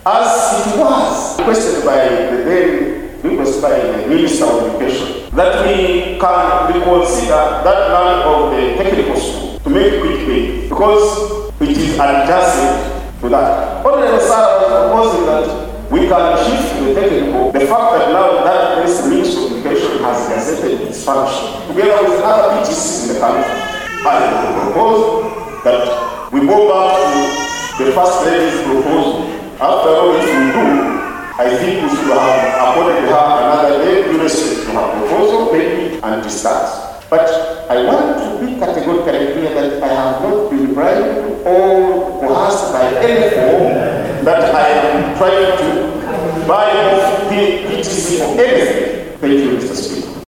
as it was requested by the Minister of Education, that we can reconsider that land of the technical school to make quick pay, because it is adjacent to that. Honorable Sarah was proposing that we can shift to the technical, the fact that now that place Ministry of Education has gazetted its function, together with other PTCs in the country. I propose that we go back to the First Lady's proposal. After all, if we do, I think we should have accorded her another day to respect to her proposal, maybe, and discuss. But I want to be categorically clear that I have not been bribed or coerced by any form that I am trying to buy off the PTC for anything. Thank you, Mr. Speaker.